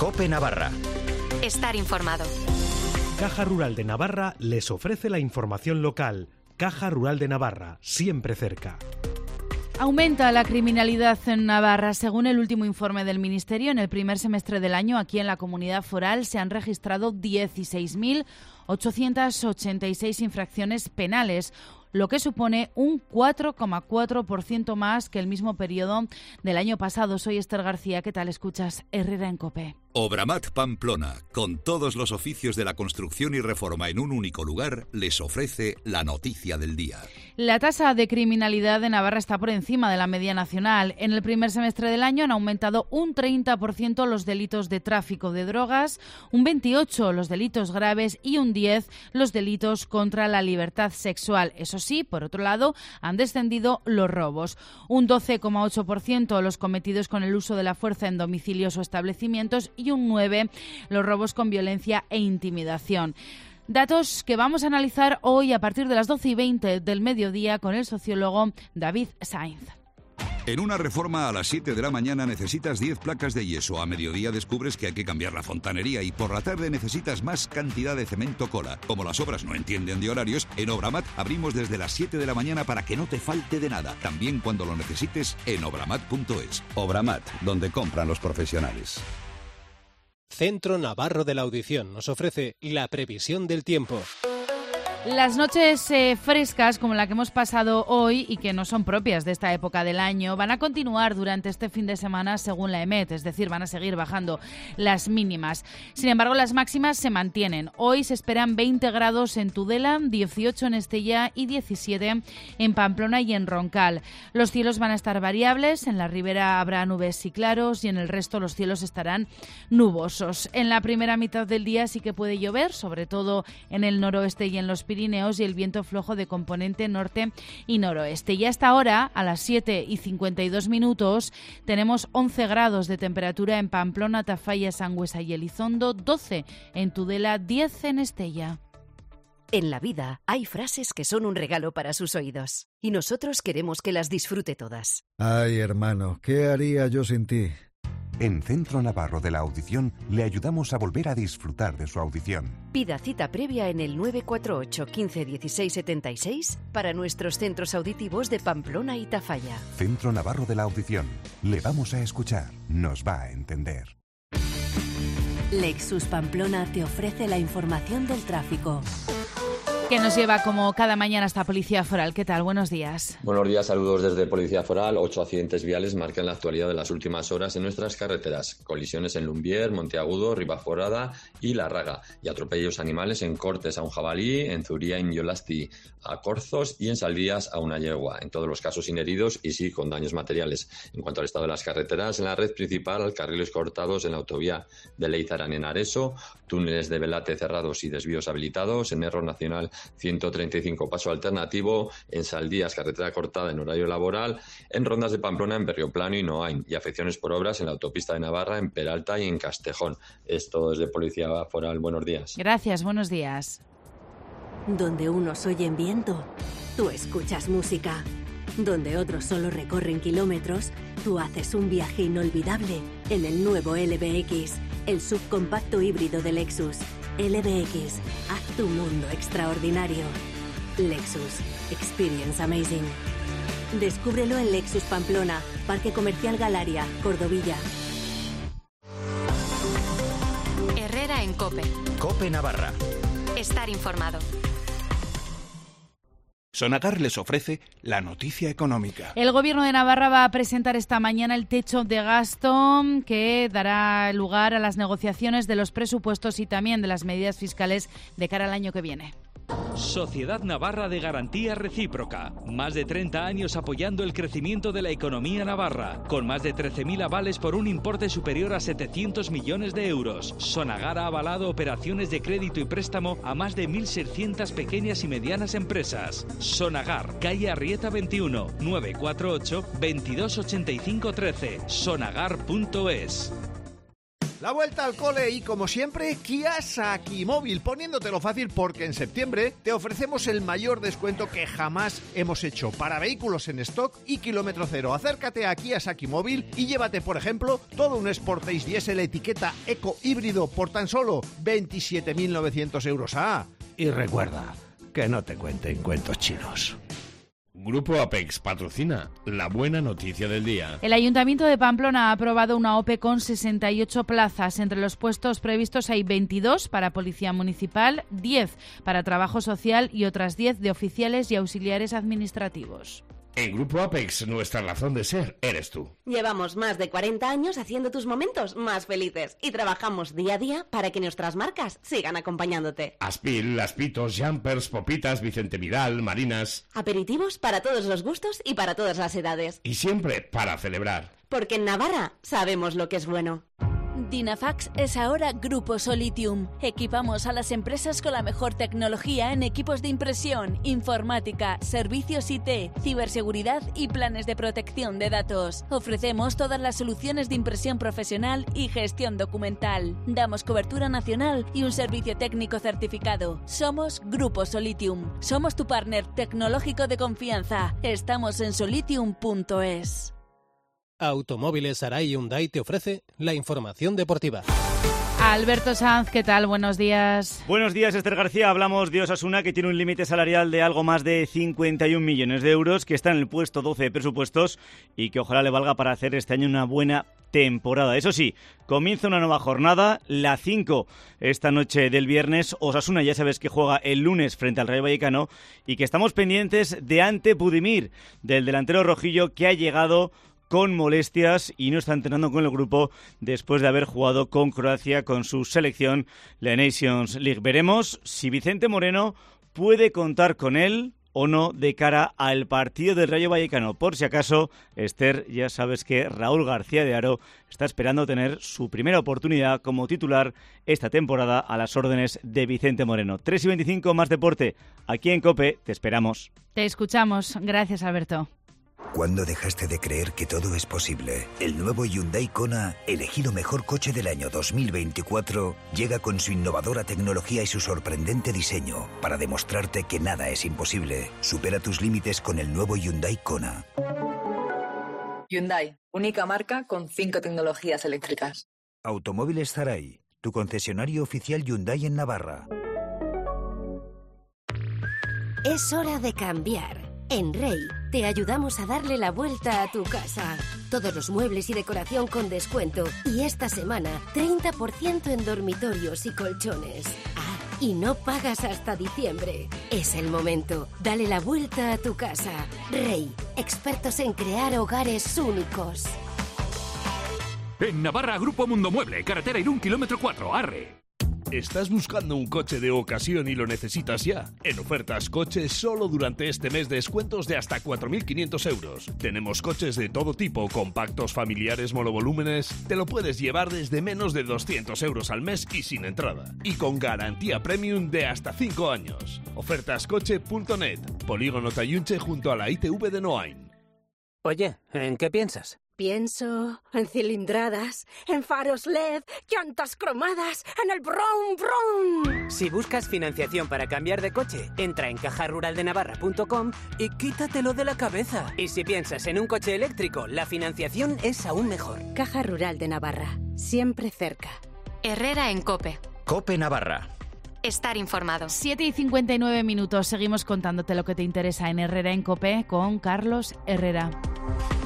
COPE Navarra. Estar informado. Caja Rural de Navarra les ofrece la información local. Caja Rural de Navarra, siempre cerca. Aumenta la criminalidad en Navarra. Según el último informe del Ministerio, en el primer semestre del año, aquí en la Comunidad Foral, se han registrado 16.886 infracciones penales, lo que supone un 4,4% más que el mismo periodo del año pasado. Soy Esther García. ¿Qué tal? Escuchas Herrera en COPE. Obramat Pamplona, con todos los oficios de la construcción y reforma en un único lugar, les ofrece la noticia del día. La tasa de criminalidad de Navarra está por encima de la media nacional. En el primer semestre del año han aumentado un 30% los delitos de tráfico de drogas, un 28% los delitos graves y un 10% los delitos contra la libertad sexual. Eso sí, por otro lado, han descendido los robos. Un 12,8% los cometidos con el uso de la fuerza en domicilios o establecimientos y un 9% los robos con violencia e intimidación. Datos que vamos a analizar hoy a partir de las 12:20 del mediodía con el sociólogo David Sainz. En una reforma a las 7 de la mañana necesitas 10 placas de yeso. A mediodía descubres que hay que cambiar la fontanería y por la tarde necesitas más cantidad de cemento cola. Como las obras no entienden de horarios, en Obramat abrimos desde las 7 de la mañana para que no te falte de nada. También cuando lo necesites en obramat.es. Obramat, donde compran los profesionales. Centro Navarro de la Audición nos ofrece la previsión del tiempo. Las noches frescas, como la que hemos pasado hoy y que no son propias de esta época del año, van a continuar durante este fin de semana según la EMET, es decir, van a seguir bajando las mínimas. Sin embargo, las máximas se mantienen. Hoy se esperan 20 grados en Tudela, 18 en Estella y 17 en Pamplona y en Roncal. Los cielos van a estar variables, en la ribera habrá nubes y claros y en el resto los cielos estarán nubosos. En la primera mitad del día sí que puede llover, sobre todo en el noroeste y en los Pirineos, y el viento flojo de componente norte y noroeste. Y hasta ahora, a las 7:52, tenemos 11 grados de temperatura en Pamplona, Tafalla, Sangüesa y Elizondo, 12 en Tudela, 10 en Estella. En la vida hay frases que son un regalo para sus oídos y nosotros queremos que las disfrute todas. Ay, hermano, ¿qué haría yo sin ti? En Centro Navarro de la Audición le ayudamos a volver a disfrutar de su audición. Pida cita previa en el 948 15 16 76 para nuestros centros auditivos de Pamplona y Tafalla. Centro Navarro de la Audición. Le vamos a escuchar. Nos va a entender. Lexus Pamplona te ofrece la información del tráfico. Que nos lleva como cada mañana hasta Policía Foral. ¿Qué tal? Buenos días. Buenos días, saludos desde Policía Foral. 8 accidentes viales marcan la actualidad de las últimas horas en nuestras carreteras. Colisiones en Lumbier, Monteagudo, Ribaforada y La Raga. Y atropellos animales en Cortes a un jabalí, en Zuría, en Yolasti a corzos y en Saldías a una yegua. En todos los casos sin heridos y sí con daños materiales. En cuanto al estado de las carreteras, en la red principal, carriles cortados en la autovía de Leizaran en Areso, túneles de Velate cerrados y desvíos habilitados, en Error Nacional 135 paso alternativo, en Saldías carretera cortada en horario laboral, en Rondas de Pamplona en Berrioplano y Noain, y afecciones por obras en la autopista de Navarra en Peralta y en Castejón. Esto es de Policía Foral. Buenos días. Gracias, buenos días. Donde unos oyen viento, tú escuchas música. Donde otros solo recorren kilómetros, tú haces un viaje inolvidable en el nuevo LBX, el subcompacto híbrido de Lexus. LBX, haz tu mundo extraordinario. Lexus, experience amazing. Descúbrelo en Lexus Pamplona, Parque Comercial Galaria, Cordovilla. Herrera en COPE. COPE Navarra. Estar informado. Sonagar les ofrece la noticia económica. El Gobierno de Navarra va a presentar esta mañana el techo de gasto que dará lugar a las negociaciones de los presupuestos y también de las medidas fiscales de cara al año que viene. Sociedad Navarra de Garantía Recíproca. Más de 30 años apoyando el crecimiento de la economía navarra, con más de 13.000 avales por un importe superior a 700 millones de euros. Sonagar ha avalado operaciones de crédito y préstamo a más de 1.600 pequeñas y medianas empresas. Sonagar, calle Arrieta 21, 948 2285 13. Sonagar.es. La vuelta al cole y, como siempre, Kia Sakimóvil, poniéndotelo fácil porque en septiembre te ofrecemos el mayor descuento que jamás hemos hecho para vehículos en stock y kilómetro cero. Acércate a Kia Sakimóvil y llévate, por ejemplo, todo un Sportage Diesel etiqueta Eco híbrido por tan solo 27.900 euros. Y recuerda, que no te cuenten cuentos chinos. Grupo Apex patrocina la buena noticia del día. El Ayuntamiento de Pamplona ha aprobado una OPE con 68 plazas. Entre los puestos previstos hay 22 para Policía Municipal, 10 para Trabajo Social y otras 10 de oficiales y auxiliares administrativos. En Grupo Apex, nuestra razón de ser eres tú. Llevamos más de 40 años haciendo tus momentos más felices y trabajamos día a día para que nuestras marcas sigan acompañándote. Aspil, Aspitos, Jumpers, Popitas, Vicente Vidal, Marinas. Aperitivos para todos los gustos y para todas las edades. Y siempre para celebrar. Porque en Navarra sabemos lo que es bueno. Dynafax es ahora Grupo Solitium. Equipamos a las empresas con la mejor tecnología en equipos de impresión, informática, servicios IT, ciberseguridad y planes de protección de datos. Ofrecemos todas las soluciones de impresión profesional y gestión documental. Damos cobertura nacional y un servicio técnico certificado. Somos Grupo Solitium. Somos tu partner tecnológico de confianza. Estamos en solitium.es. Automóviles Arai Hyundai te ofrece la información deportiva. Alberto Sanz, ¿qué tal? Buenos días. Buenos días, Esther García. Hablamos de Osasuna, que tiene un límite salarial de algo más de 51 millones de euros, que está en el puesto 12 de presupuestos y que ojalá le valga para hacer este año una buena temporada. Eso sí, comienza una nueva jornada, la 5 esta noche del viernes. Osasuna ya sabes que juega el lunes frente al Rayo Vallecano y que estamos pendientes de Ante Budimir, del delantero rojillo que ha llegado con molestias y no está entrenando con el grupo después de haber jugado con Croacia con su selección, la Nations League. Veremos si Vicente Moreno puede contar con él o no de cara al partido del Rayo Vallecano. Por si acaso, Esther, ya sabes que Raúl García de Haro está esperando tener su primera oportunidad como titular esta temporada a las órdenes de Vicente Moreno. 3:25 más deporte. Aquí en COPE te esperamos. Te escuchamos. Gracias, Alberto. ¿Cuándo dejaste de creer que todo es posible? El nuevo Hyundai Kona, elegido mejor coche del año 2024, llega con su innovadora tecnología y su sorprendente diseño para demostrarte que nada es imposible. Supera tus límites con el nuevo Hyundai Kona. Hyundai, única marca con 5 tecnologías eléctricas. Automóviles Arai, tu concesionario oficial Hyundai en Navarra. Es hora de cambiar. En Rey te ayudamos a darle la vuelta a tu casa. Todos los muebles y decoración con descuento. Y esta semana, 30% en dormitorios y colchones. Y no pagas hasta diciembre. Es el momento. Dale la vuelta a tu casa. Rey, expertos en crear hogares únicos. En Navarra, Grupo Mundo Mueble, carretera Irún, kilómetro 4, Arre. ¿Estás buscando un coche de ocasión y lo necesitas ya? En Ofertas Coches, solo durante este mes, descuentos de hasta 4.500 euros. Tenemos coches de todo tipo, compactos, familiares, monovolúmenes. Te lo puedes llevar desde menos de 200 euros al mes y sin entrada. Y con garantía premium de hasta 5 años. Ofertascoche.net, Polígono Tayunche junto a la ITV de Noain. Oye, ¿en qué piensas? Pienso en cilindradas, en faros LED, llantas cromadas, en el brum brum. Si buscas financiación para cambiar de coche, entra en cajaruraldenavarra.com y quítatelo de la cabeza. Y si piensas en un coche eléctrico, la financiación es aún mejor. Caja Rural de Navarra, siempre cerca. Herrera en COPE. COPE Navarra. Estar informado. 7:59. Seguimos contándote lo que te interesa en Herrera en COPE con Carlos Herrera.